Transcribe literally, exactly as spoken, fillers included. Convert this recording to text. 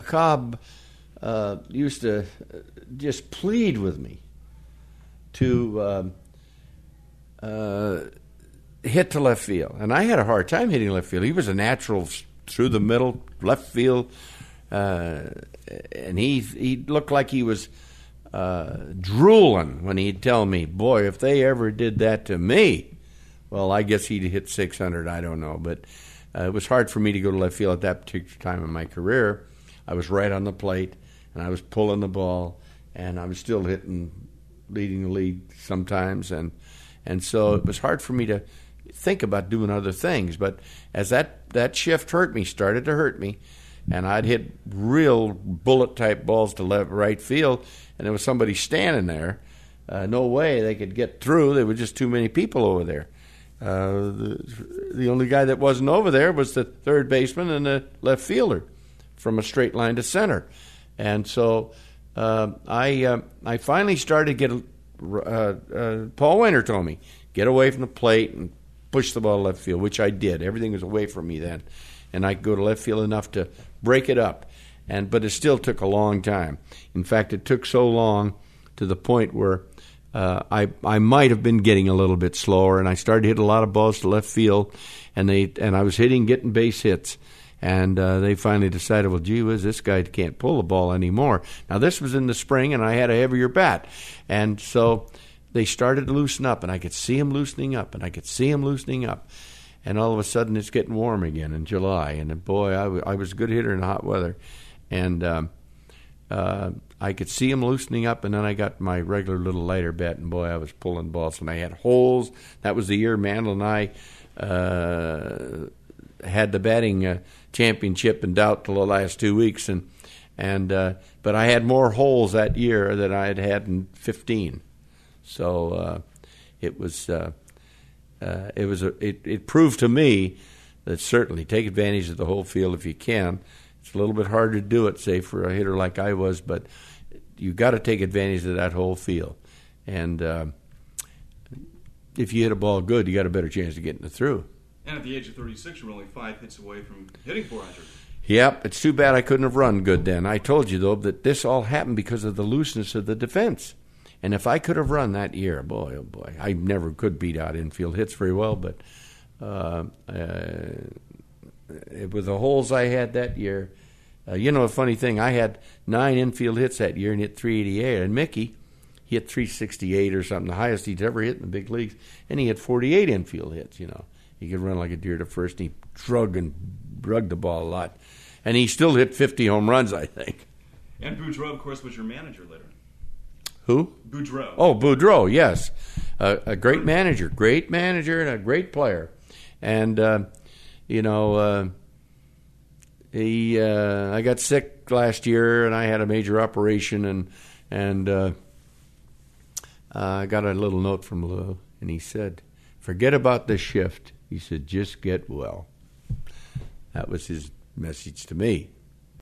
Cobb uh, used to just plead with me to um, uh, hit to left field. And I had a hard time hitting left field. He was a natural through the middle, left field, uh, and he he looked like he was uh, drooling when he'd tell me, boy, if they ever did that to me, well, I guess he'd hit six hundred, I don't know. But uh, it was hard for me to go to left field at that particular time in my career. I was right on the plate, and I was pulling the ball, and I was still hitting, leading the league sometimes, and and so it was hard for me to think about doing other things. But as that, that shift hurt me, started to hurt me, and I'd hit real bullet-type balls to left right field, and there was somebody standing there. Uh, no way they could get through. There were just too many people over there. Uh, the, the only guy that wasn't over there was the third baseman and the left fielder from a straight line to center. And so uh, I uh, I finally started to get uh, uh, Paul Wainer told me, get away from the plate and push the ball to left field, which I did. Everything was away from me then. And I could go to left field enough to break it up. And but it still took a long time. In fact, it took so long to the point where uh, I I might have been getting a little bit slower, and I started hitting a lot of balls to left field, and they and I was hitting, getting base hits. And uh, they finally decided, well, gee whiz, this guy can't pull the ball anymore. Now, this was in the spring, and I had a heavier bat. And so they started to loosen up, and I could see him loosening up, and I could see him loosening up. And all of a sudden, it's getting warm again in July. And, boy, I, w- I was a good hitter in hot weather. And um, uh, I could see him loosening up, and then I got my regular little lighter bat, and, boy, I was pulling balls. And I had holes. That was the year Mandel and I uh, had the batting uh, championship in doubt till the last two weeks. And and uh, but I had more holes that year than I had had in fifteen. So uh, it was uh, uh, it was a, it, it proved to me that certainly take advantage of the whole field if you can. It's a little bit harder to do it, say, for a hitter like I was, but you got to take advantage of that whole field. And uh, if you hit a ball good, you got a better chance of getting it through. And at the age of thirty-six, you were only five hits away from hitting four hundred. Yep, it's too bad I couldn't have run good then. I told you, though, that this all happened because of the looseness of the defense. And if I could have run that year, boy, oh boy, I never could beat out infield hits very well, but uh, uh, with the holes I had that year, uh, you know, a funny thing, I had nine infield hits that year and hit three eighty-eight, and Mickey, he hit three sixty-eight or something, the highest he'd ever hit in the big leagues, and he had forty-eight infield hits, you know. He could run like a deer to first, and he drug and drug the ball a lot. And he still hit fifty home runs, I think. And Boudreau, of course, was your manager later. Who? Boudreau. Oh, Boudreau, yes. Uh, a great manager, great manager and a great player. And, uh, you know, uh, he. Uh, I got sick last year, and I had a major operation, and and uh, uh, I got a little note from Lou, and he said, forget about the shift. He said, just get well. That was his message to me.